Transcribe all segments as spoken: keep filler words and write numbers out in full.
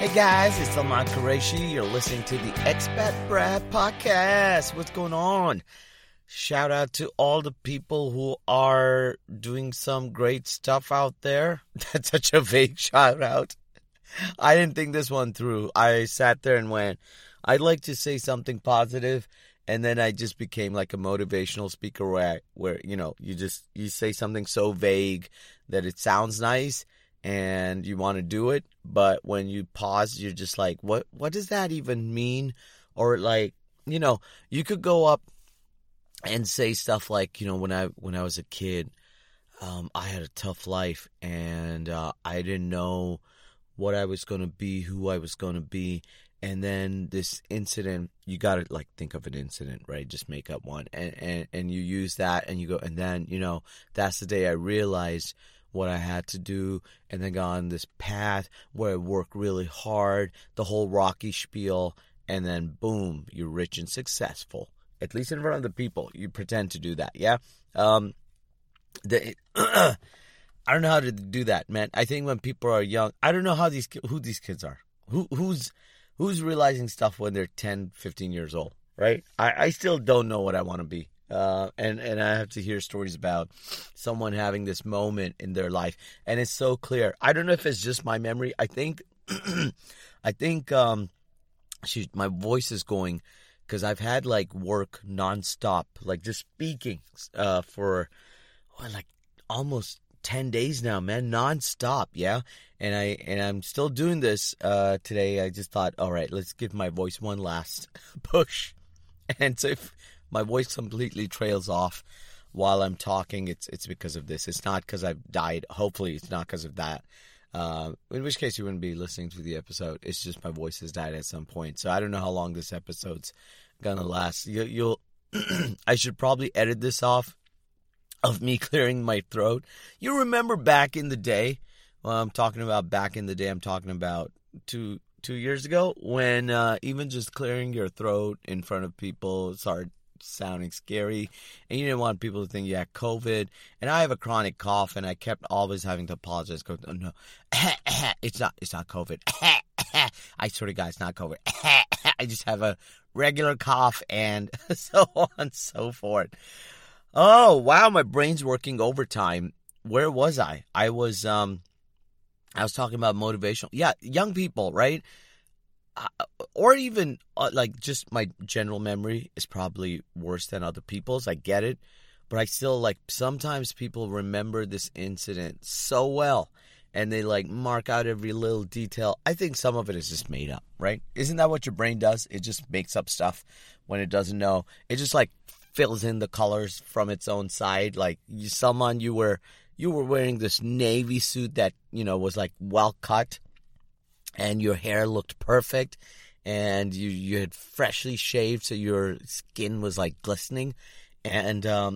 Hey guys, it's Salman Qureshi. You're listening to the Expat Brad Podcast. What's going on? Shout out to all the people who are doing some great stuff out there. That's such a vague shout out. I didn't think this one through. I sat there and went, I'd like to say something positive, and then I just became like a motivational speaker where, where you know, you just you say something so vague that it sounds nice and you want to do it, but when you pause, you're just like, what what does that even mean? Or like, you know, you could go up and say stuff like, you know, when I when I was a kid, um, I had a tough life, and uh, I didn't know what I was going to be, who I was going to be. And then this incident, you got to like think of an incident, right? Just make up one. And, and, and you use that and you go, and then, you know, that's the day I realized what I had to do, and then got on this path where I worked really hard, the whole Rocky spiel, and then boom, you're rich and successful. At least in front of the people, you pretend to do that, yeah? Um, the, I don't know how to do that, man. I think when people are young, I don't know how these who these kids are. Who who's who's realizing stuff when they're ten, fifteen years old, right? I, I still don't know what I want to be. Uh, and, and I have to hear stories about someone having this moment in their life, and it's so clear. I don't know if it's just my memory. I think, I think, um, she, my voice is going because I've had like work nonstop, like just speaking, uh, for what, like almost ten days now, man, nonstop. Yeah. And I, and I'm still doing this, uh, today. I just thought, all right, let's give my voice one last push. And so if my voice completely trails off while I'm talking, it's it's because of this. It's not because I've died. Hopefully, it's not because of that. Uh, in which case, you wouldn't be listening to the episode. It's just my voice has died at some point. So I don't know how long this episode's gonna last. You, you'll. I should probably edit this off of me clearing my throat. You remember back in the day? Well, I'm talking about back in the day. I'm talking about two two years ago when uh, even just clearing your throat in front of people started sounding scary, and you didn't want people to think you had COVID. And I have a chronic cough, and I kept always having to apologize. Go, oh, no, it's not, it's not COVID. I swear to God, it's not COVID. I just have a regular cough, and so on and so forth. Oh wow, my brain's working overtime. Where was I? I was, um, I was talking about motivational. Yeah, young people, right? Uh, or even uh, like just my general memory is probably worse than other people's. I get it. But I still like sometimes people remember this incident so well and they like mark out every little detail. I think some of it is just made up, right? Isn't that what your brain does? It just makes up stuff when it doesn't know. It just like fills in the colors from its own side. Like you, someone you were you were wearing this navy suit that, you know, was like well cut. And your hair looked perfect, and you, you had freshly shaved, so your skin was like glistening. And um,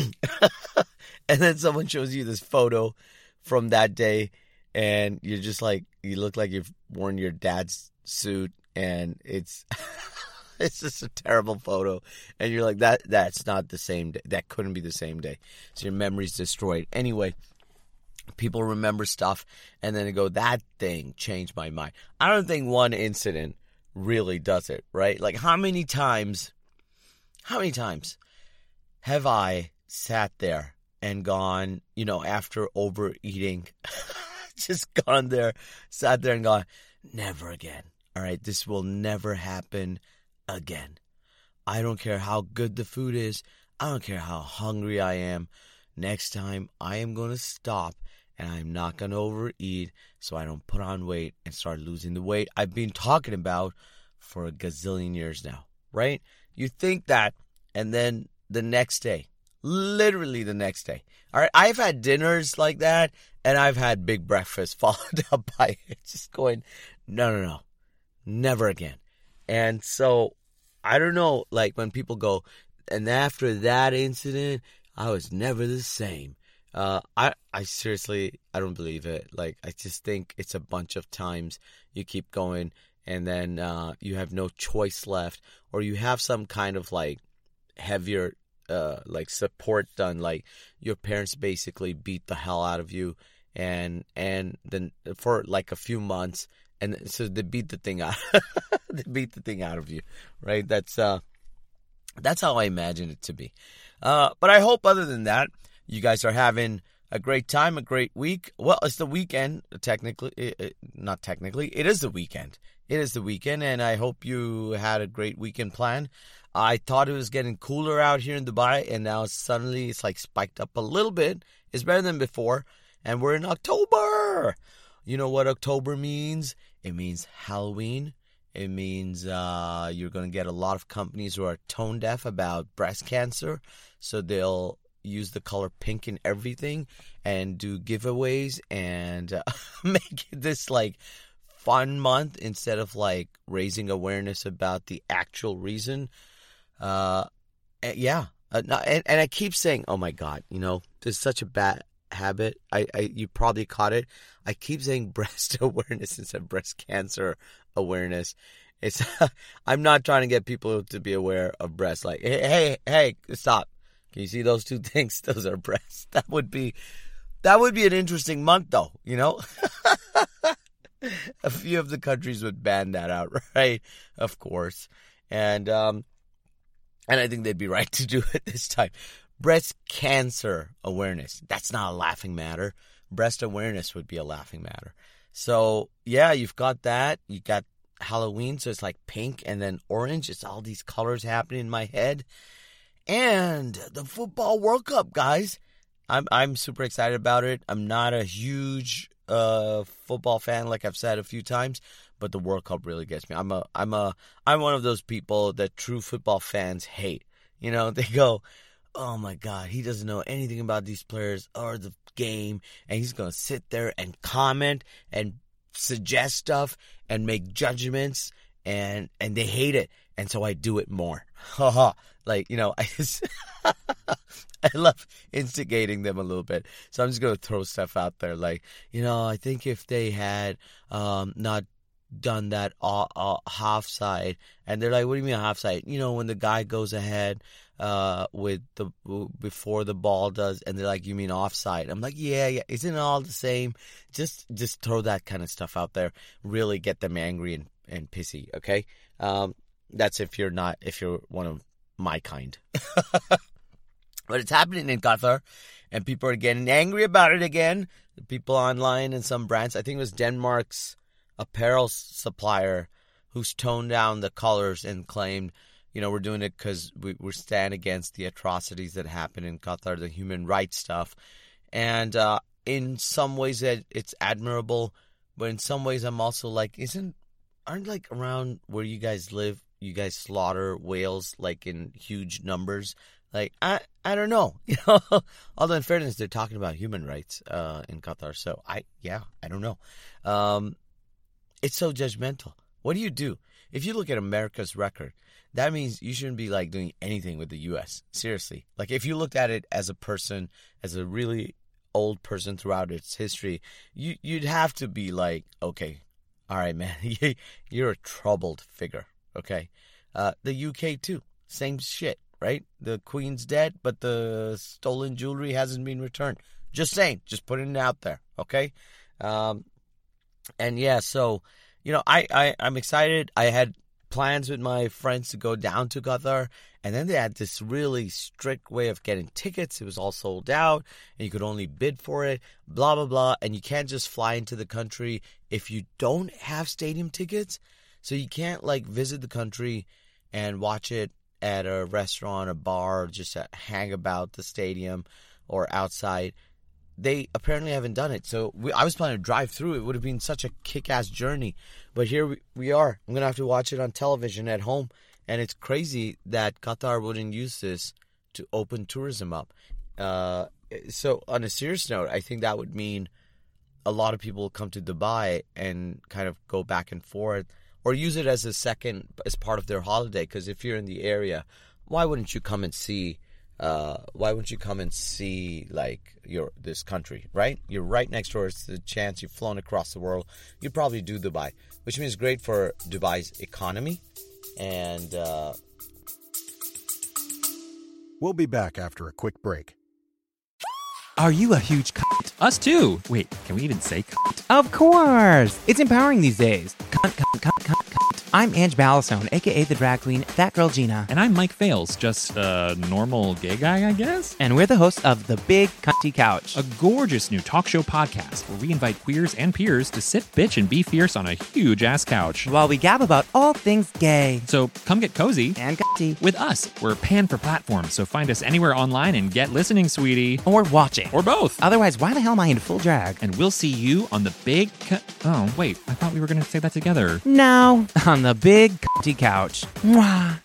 and then someone shows you this photo from that day, and you're just like, you look like you've worn your dad's suit, and it's it's just a terrible photo. And you're like, that that's not the same day. That couldn't be the same day. So your memory's destroyed. Anyway. People remember stuff, and then they go, that thing changed my mind. I don't think one incident really does it, right? Like, how many times, how many times have I sat there and gone, you know, after overeating, just gone there, sat there and gone, never again, all right? This will never happen again. I don't care how good the food is. I don't care how hungry I am. Next time, I am going to stop. And I'm not going to overeat so I don't put on weight and start losing the weight I've been talking about for a gazillion years now, right? You think that, and then the next day, literally the next day. All right, I've had dinners like that, and I've had big breakfast followed up by it. Just going, no, no, no, never again. And so, I don't know, like when people go, and after that incident, I was never the same. Uh, I, I seriously, I don't believe it. Like, I just think it's a bunch of times you keep going and then uh, you have no choice left, or you have some kind of like heavier uh, like support done. Like your parents basically beat the hell out of you and and then for like a few months, And so they beat the thing out. They beat the thing out of you, right? That's uh, that's how I imagine it to be. Uh, but I hope other than that, you guys are having a great time, a great week. Well, it's the weekend, technically. It, it, not technically. It is the weekend. It is the weekend, and I hope you had a great weekend plan. I thought it was getting cooler out here in Dubai, and now suddenly it's like spiked up a little bit. It's better than before, and we're in October. You know what October means? It means Halloween. It means uh, you're going to get a lot of companies who are tone deaf about breast cancer, so they'll use the color pink in everything and do giveaways and uh, make this like fun month instead of like raising awareness about the actual reason. Uh, yeah. Uh, and, and I keep saying, oh my God, you know, this is such a bad habit. I, I you probably caught it. I keep saying breast awareness instead of breast cancer awareness. It's I'm not trying to get people to be aware of breast. Like, hey, hey, hey, stop. Can you see those two things? Those are breasts. That would be that would be an interesting month, though. You know, a few of the countries would ban that out, right? Of course, and um, and I think they'd be right to do it this time. Breast cancer awareness. That's not a laughing matter. Breast awareness would be a laughing matter. So yeah, you've got that. You got Halloween, so it's like pink and then orange. It's all these colors happening in my head. And the football World Cup, guys. I'm I'm super excited about it. I'm not a huge uh, football fan, like I've said a few times, but the World Cup really gets me. I'm a I'm a I'm one of those people that true football fans hate. You know, they go, oh my God, he doesn't know anything about these players or the game, and he's gonna sit there and comment and suggest stuff and make judgments, and and they hate it, and so I do it more. Haha. Like, you know, I just, I love instigating them a little bit. So I'm just going to throw stuff out there. Like, you know, I think if they had um, not done that uh, uh, half side, and they're like, what do you mean half side? You know, when the guy goes ahead uh, with the, before the ball does, and they're like, you mean offside? I'm like, yeah, yeah. Isn't it all the same? Just, just throw that kind of stuff out there. Really get them angry and, and pissy. Okay. Um, that's if you're not, if you're one of my kind. But it's happening in Qatar, and people are getting angry about it again. The people online and some brands, I think it was Denmark's apparel supplier, who's toned down the colors and claimed, you know, we're doing it because we, we stand against the atrocities that happen in Qatar, the human rights stuff. And uh, in some ways that it's admirable, but in some ways I'm also like, isn't, aren't like around where you guys live, you guys slaughter whales like in huge numbers? Like, I I don't know. You know, although in fairness, they're talking about human rights uh, in Qatar. So I yeah, I don't know. Um, it's so judgmental. What do you do? If you look at America's record, that means you shouldn't be like doing anything with the U S. Seriously. Like if you looked at it as a person, as a really old person throughout its history, you you'd have to be like, okay, all right, man, you're a troubled figure. Okay, uh, the U K too, same shit, right? The Queen's dead, but the stolen jewelry hasn't been returned. Just saying, just putting it out there, okay? Um, and yeah, so, you know, I, I, I'm excited. I had plans with my friends to go down to Qatar, and then they had this really strict way of getting tickets. It was all sold out, and you could only bid for it, blah, blah, blah, and you can't just fly into the country if you don't have stadium tickets. So you can't, like, visit the country and watch it at a restaurant, a bar, or just hang about the stadium or outside. They apparently haven't done it. So we, I was planning to drive through. It would have been such a kick-ass journey. But here we, we are. I'm going to have to watch it on television at home. And it's crazy that Qatar wouldn't use this to open tourism up. Uh, so on a serious note, I think that would mean a lot of people will come to Dubai and kind of go back and forth, or use it as a second, as part of their holiday. Because if you're in the area, why wouldn't you come and see? Uh, why wouldn't you come and see like your this country? Right? You're right next door. It's the chance you've flown across the world. You probably do Dubai, which means great for Dubai's economy. And uh... we'll be back after a quick break. Are you a huge cunt? Us too. Wait, can we even say cunt? Of course. It's empowering these days. Cunt, cunt, cunt, cunt, cunt. I'm Ange Ballastone, a k a the drag queen, That Girl Gina. And I'm Mike Fales, just a normal gay guy, I guess? And we're the hosts of The Big Cunty Couch, a gorgeous new talk show podcast where we invite queers and peers to sit, bitch, and be fierce on a huge-ass couch. while we gab about all things gay So come get cozy and cunty. with us. We're pan for platforms, so find us anywhere online and get listening, sweetie. Or watching. Or both. Otherwise, why the hell am I in full drag? And we'll see you on the big... Cu- oh, wait. I thought we were going to say that together. No, on The Big Cunty Couch. Mwah.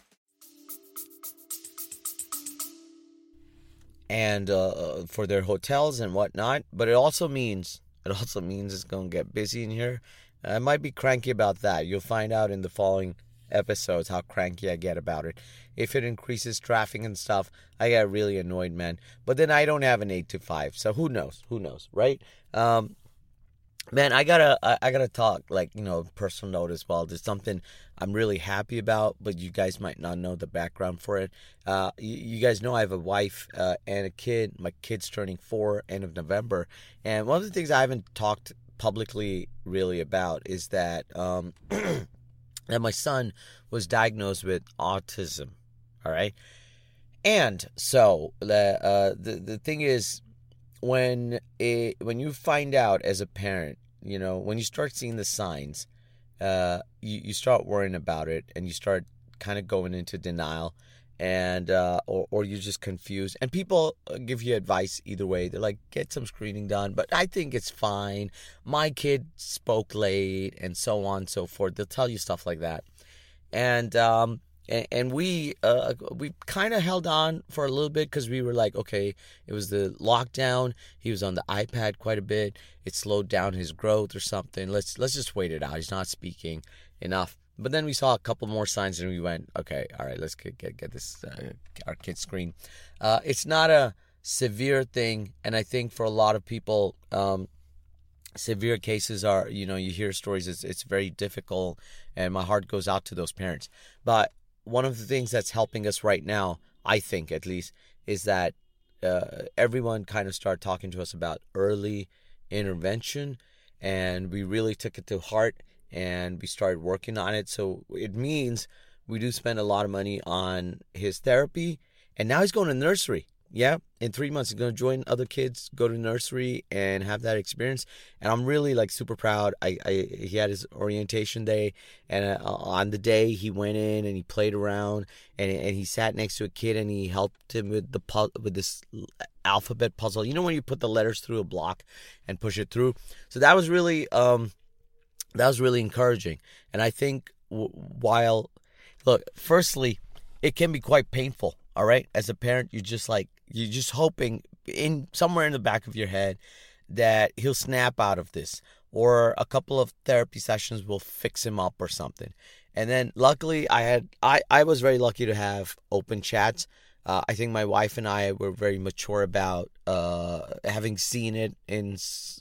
And uh, for their hotels and whatnot. But it also means it also means it's going to get busy in here. I might be cranky about that. You'll find out in the following episodes how cranky I get about it. If it increases traffic and stuff, I get really annoyed, man. But then I don't have an eight to five, so who knows? Who knows, right? Um, man, I gotta, I, I gotta talk, like, you know, personal note as well. There's something I'm really happy about, but you guys might not know the background for it. Uh, you, you guys know I have a wife uh, and a kid. My kid's turning four end of November, and one of the things I haven't talked publicly really about is that um, that my son was diagnosed with autism. All right, and so the uh, the the thing is, when it when you find out as a parent, you know, when you start seeing the signs, uh, you you start worrying about it, and you start kind of going into denial, and uh, or or you're just confused. And people give you advice either way. They're like, get some screening done, but I think it's fine. My kid spoke late, and so on and so forth. They'll tell you stuff like that, and um. And we uh, we kind of held on for a little bit because we were like, okay, it was the lockdown. He was on the iPad quite a bit. It slowed down his growth or something. Let's let's just wait it out. He's not speaking enough. But then we saw a couple more signs and we went, okay, all right, let's get get, get this uh, our kid screened. Uh, it's not a severe thing, and I think for a lot of people, um, severe cases are, you know, you hear stories. It's it's very difficult, and my heart goes out to those parents. But one of the things that's helping us right now, I think at least, is that uh, everyone kind of started talking to us about early intervention, and we really took it to heart, and we started working on it. So it means we do spend a lot of money on his therapy, and now he's going to nursery. Yeah, in three months, he's going to join other kids, go to nursery, and have that experience. And I'm really, like, super proud. I, I He had his orientation day, and uh, on the day, he went in and he played around, and and he sat next to a kid, and he helped him with the pu- with this alphabet puzzle. You know when you put the letters through a block and push it through? So that was really, um, that was really encouraging. And I think w- while, look, firstly, it can be quite painful. All right, as a parent, you're just like, you're just hoping in somewhere in the back of your head that he'll snap out of this, or a couple of therapy sessions will fix him up or something. And then luckily I had, I, I was very lucky to have open chats. Uh, I think my wife and I were very mature about uh, having seen it in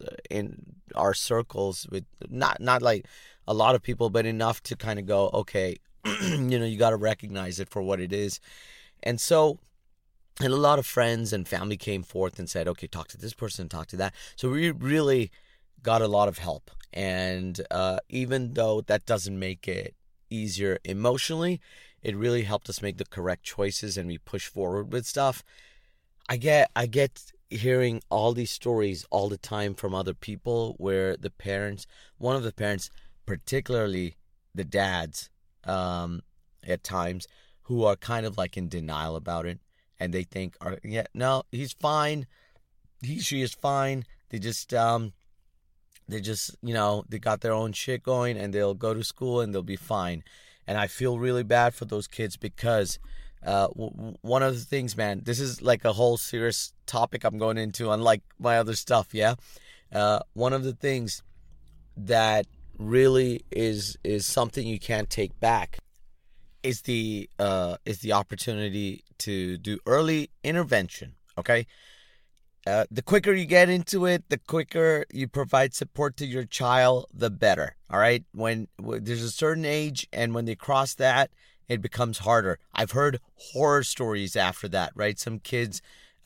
in our circles with not not like a lot of people, but enough to kind of go, okay, you know, you got to recognize it for what it is. And so, and a lot of friends and family came forth and said, okay, talk to this person, talk to that. So we really got a lot of help. And uh, even though that doesn't make it easier emotionally, it really helped us make the correct choices, and we push forward with stuff. I get, I get hearing all these stories all the time from other people where the parents, one of the parents, particularly the dads, um, at times, who are kind of like in denial about it, and they think, are, yeah, no, he's fine. He, she is fine. They just, um, they just, you know, they got their own shit going, and they'll go to school and they'll be fine. And I feel really bad for those kids because uh, w- one of the things, man, this is like a whole serious topic I'm going into, unlike my other stuff, yeah? Uh, one of the things that really is is something you can't take back is the uh, is the opportunity to do early intervention, okay? Uh, the quicker you get into it, the quicker you provide support to your child, the better, all right? When, when there's a certain age, and when they cross that, it becomes harder. I've heard horror stories after that, right? Some kids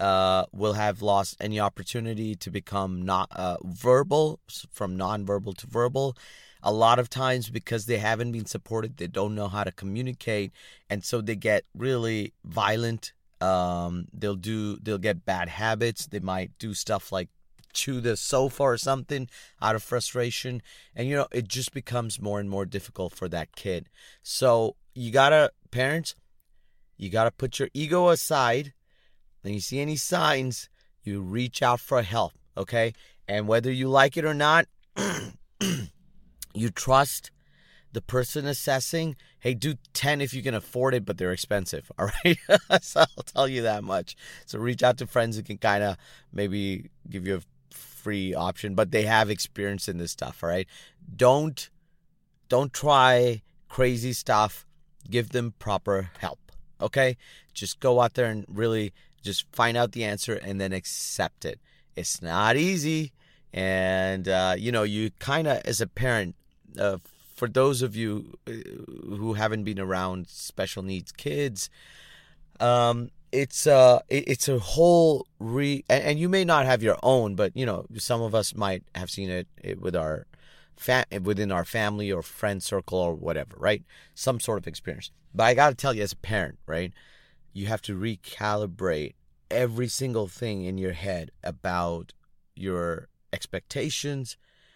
uh, will have lost any opportunity to become not uh, verbal, from nonverbal to verbal. A lot of times because they haven't been supported, they don't know how to communicate, and so they get really violent. Um, they'll do, they'll get bad habits. They might do stuff like chew the sofa or something out of frustration, and you know it just becomes more and more difficult for that kid. So you gotta, parents, you gotta put your ego aside. When you see any signs, you reach out for help, okay? And whether you like it or not, you trust the person assessing. Hey, do ten if you can afford it, but they're expensive, all right? So I'll tell you that much. So reach out to friends who can kind of maybe give you a free option, but they have experience in this stuff, all right? Don't, don't try crazy stuff. Give them proper help, okay? Just go out there and really just find out the answer and then accept it. It's not easy. And, uh, you know, you kind of, as a parent, uh, for those of you who haven't been around special needs kids, um, it's, uh, it's a whole re... And, and you may not have your own, but, you know, some of us might have seen it, it with our fa- within our family or friend circle or whatever, right? Some sort of experience. But I got to tell you, as a parent, right? You have to recalibrate every single thing in your head about your expectations,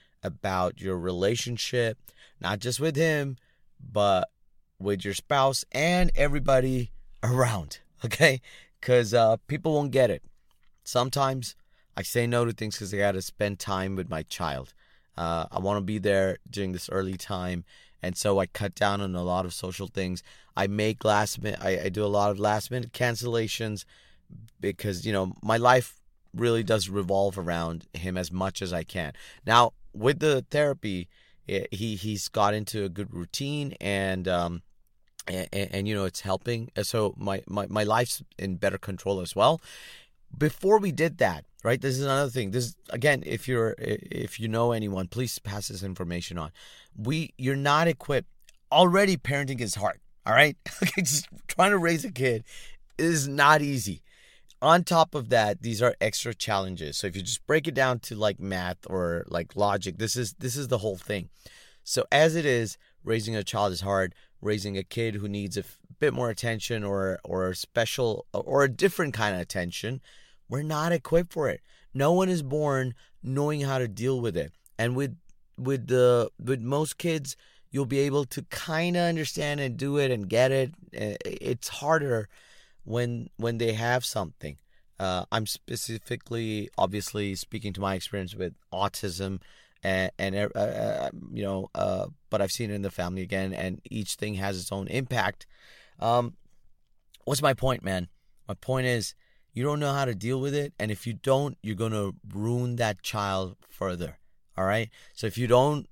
about your relationship, not just with him, but with your spouse and everybody around, okay? Because uh, people won't get it. Sometimes I say no to things because I got to spend time with my child. Uh, I want to be there during this early time. And so I cut down on a lot of social things. I make last minute, I, I do a lot of last minute cancellations because, you know, my life really does revolve around him as much as I can. Now, with the therapy, he, he's got into a good routine and, um, and, and, and you know, it's helping. So my, my, my life's in better control as well. Before we did that, right, this is another thing. This, again, if you're, if you know anyone, please pass this information on. We, you're not equipped. Already parenting is hard, all right? Okay, just trying to raise a kid is not easy. On top of that, these are extra challenges. So if you just break it down to like math or like logic, this is this is the whole thing. So as it is, raising a child is hard. Raising a kid who needs a f- bit more attention or or special or a different kind of attention, we're not equipped for it. No one is born knowing how to deal with it. And with with the with most kids, you'll be able to kind of understand and do it and get it. It's harder when when they have something. Uh, I'm specifically, obviously, speaking to my experience with autism, and, and uh, uh, you know, uh, but I've seen it in the family again, and each thing has its own impact. Um, what's my point, man? My point is, you don't know how to deal with it, and if you don't, you're going to ruin that child further, all right? So if you don't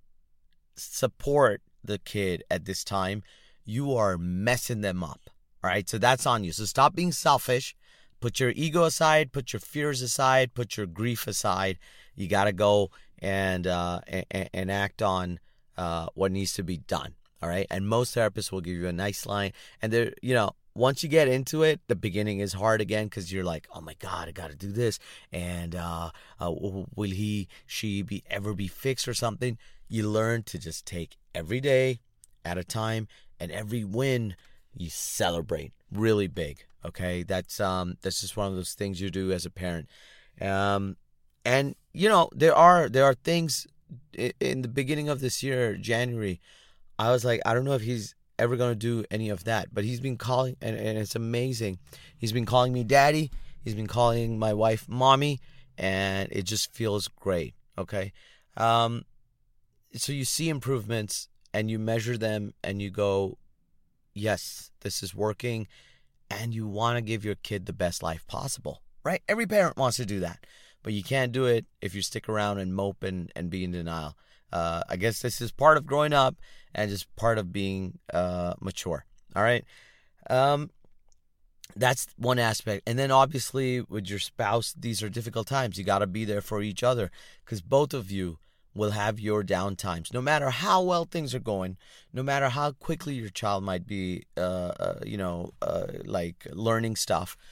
support the kid at this time, you are messing them up. All right, so that's on you. So stop being selfish. Put your ego aside. Put your fears aside. Put your grief aside. You got to go and, uh, and and act on uh, what needs to be done. All right, and most therapists will give you a nice line. And they're, you know, once you get into it, the beginning is hard again because you're like, oh my God, I got to do this. And uh, uh, will he, she be ever be fixed or something? You learn to just take every day at a time, and every win you celebrate really big. Okay, that's um that's just one of those things you do as a parent. Um, and you know there are there are things in the beginning of this year, January. I was like, I don't know if he's ever gonna do any of that, but he's been calling, and, and it's amazing. He's been calling me daddy. He's been calling my wife mommy, and it just feels great. Okay, um, so you see improvements and you measure them and you go, yes, this is working, and you want to give your kid the best life possible, right? Every parent wants to do that, but you can't do it if you stick around and mope and, and be in denial. Uh, I guess this is part of growing up and just part of being uh, mature, all right? Um, that's one aspect. And then obviously with your spouse, these are difficult times. You got to be there for each other because both of you will have your down times. No matter how well things are going, no matter how quickly your child might be, uh, uh, you know, uh, like learning stuff,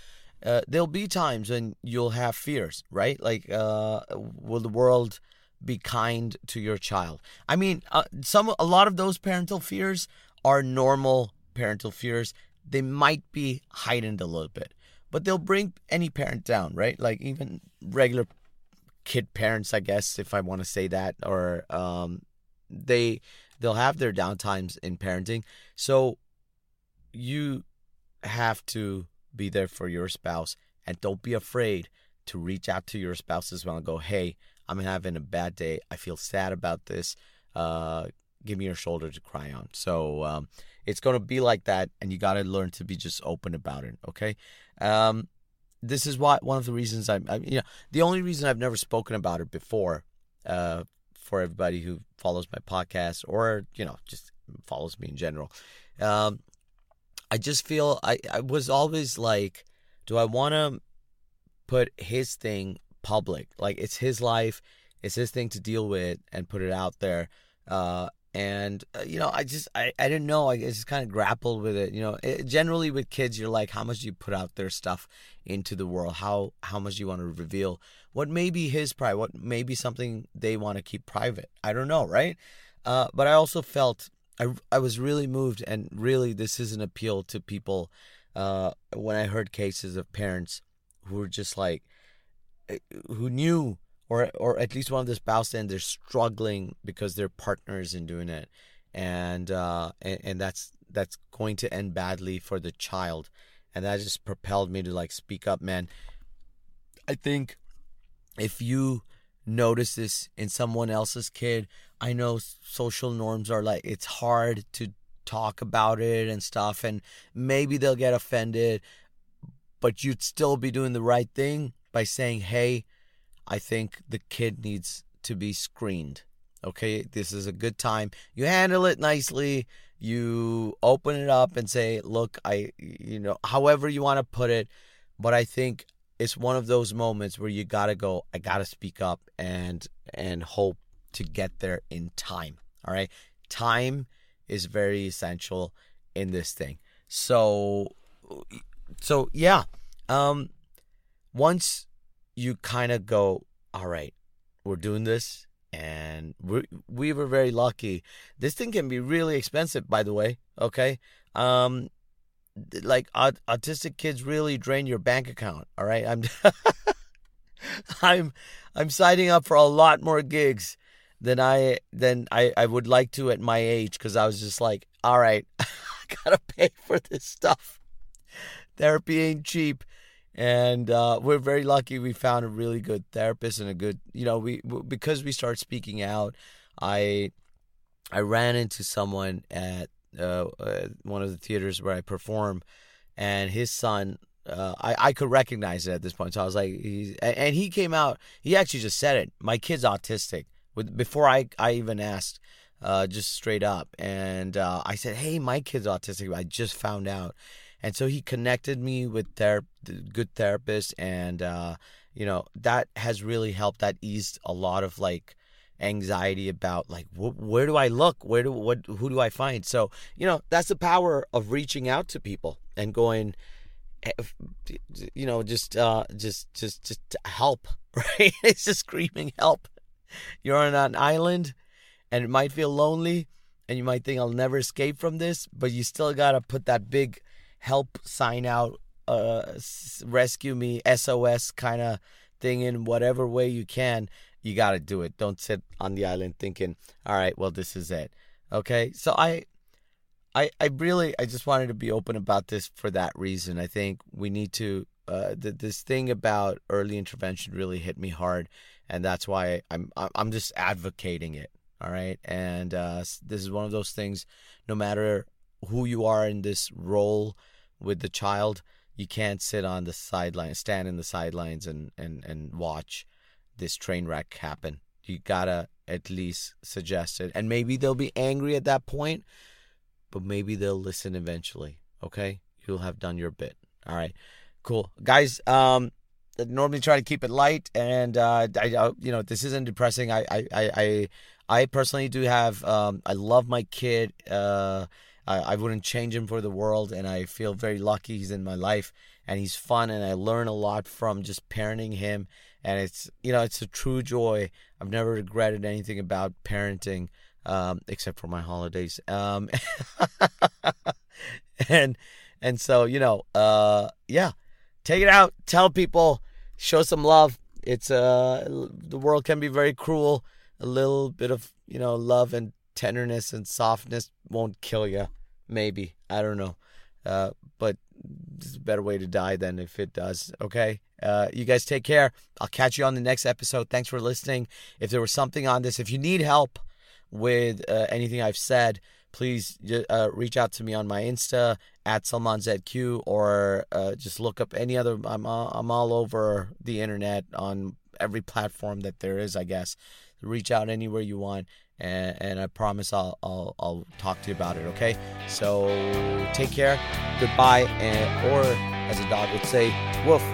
uh, there'll be times when you'll have fears, right? Like, uh, will the world be kind to your child? I mean, uh, some a lot of those parental fears are normal parental fears. They might be heightened a little bit, but they'll bring any parent down, right? Like even regular kid parents, I guess, if I want to say that, or um, they they'll have their downtimes in parenting. So you have to be there for your spouse, and don't be afraid to reach out to your spouse as well and go, hey, I'm having a bad day. I feel sad about this. Uh, give me your shoulder to cry on. So um, it's going to be like that, and you got to learn to be just open about it, okay? Um, this is why one of the reasons I'm, I, you know, the only reason I've never spoken about it before, uh, for everybody who follows my podcast or, you know, just follows me in general. Um, I just feel I, I was always like, do I want to put his thing public? Like, it's his life, it's his thing to deal with and put it out there. Uh, and, uh, you know, I just, I, I didn't know. I just kind of grappled with it. You know, it, generally with kids, you're like, how much do you put out their stuff into the world? How, how much do you want to reveal? What may be his pride? What may be something they want to keep private? I don't know, right? Uh, but I also felt, I, I was really moved, and really this is an appeal to people uh, when I heard cases of parents who were just like, who knew, or or at least one of the spouse, and they're struggling because their partner isn't doing it, and uh, and, and that's that's going to end badly for the child, and that just propelled me to like speak up, man. I think if you notice this in someone else's kid, I know social norms are like, it's hard to talk about it and stuff, and maybe they'll get offended, but you'd still be doing the right thing by saying, hey, I think the kid needs to be screened. Okay, this is a good time. You handle it nicely. You open it up and say, look, I, you know, however you want to put it, but I think it's one of those moments where you got to go, I got to speak up and and hope to get there in time. All right. Time is very essential in this thing. So, so yeah. Um, once you kind of go, all right, we're doing this, and we we were very lucky. This thing can be really expensive, by the way. Okay. Um, like aut- autistic kids really drain your bank account. All right. I'm, I'm, I'm signing up for a lot more gigs than I than I, I would like to at my age, because I was just like, all right, I gotta pay for this stuff. Therapy ain't cheap, and uh, we're very lucky. We found a really good therapist and a good, you know, we because we started speaking out. I I ran into someone at uh, uh, one of the theaters where I perform, and his son. Uh, I, I could recognize it at this point. So I was like, he's, and he came out, he actually just said it. My kid's autistic. With, before I, I even asked, uh, just straight up. And uh, I said, hey, my kid's autistic. I just found out. And so he connected me with ther- good therapists. And, uh, you know, that has really helped. That eased a lot of like anxiety about like, wh- where do I look? Where do, what, who do I find? So, you know, that's the power of reaching out to people and going, you know, just, uh, just, just, just help, right? It's just screaming help. You're on an island, and it might feel lonely, and you might think I'll never escape from this, but you still gotta put that big help sign out, uh, rescue me, S O S kind of thing in whatever way you can. You gotta do it. Don't sit on the island thinking, all right, well, this is it. Okay, so I. I, I really, I just wanted to be open about this for that reason. I think we need to, uh, th- this thing about early intervention really hit me hard, and that's why I'm, I'm just advocating it. All right. And, uh, this is one of those things, no matter who you are in this role with the child, you can't sit on the sidelines, stand in the sidelines and, and, and watch this train wreck happen. You gotta at least suggest it, and maybe they'll be angry at that point, but maybe they'll listen eventually, okay? You'll have done your bit. All right, cool. Guys, um, I normally try to keep it light, and, uh, I, you know, this isn't depressing. I I, I, I, I personally do have, um, I love my kid. Uh, I, I wouldn't change him for the world, and I feel very lucky he's in my life, and he's fun, and I learn a lot from just parenting him, and it's, you know, it's a true joy. I've never regretted anything about parenting, um, except for my holidays. Um, and and so, you know, uh, yeah, take it out, tell people, show some love. It's uh, the world can be very cruel. A little bit of, you know, love and tenderness and softness won't kill you. Maybe. I don't know. Uh, but there's a better way to die than if it does. Okay? Uh, you guys take care. I'll catch you on the next episode. Thanks for listening. If there was something on this, if you need help with uh, anything I've said, please uh, reach out to me on my Insta at SalmanZQ, or uh, just look up any other. I'm all, I'm all over the internet on every platform that there is, I guess. Reach out anywhere you want, and, and I promise I'll, I'll I'll talk to you about it. Okay, so take care, goodbye, and or as a dog would say, woof.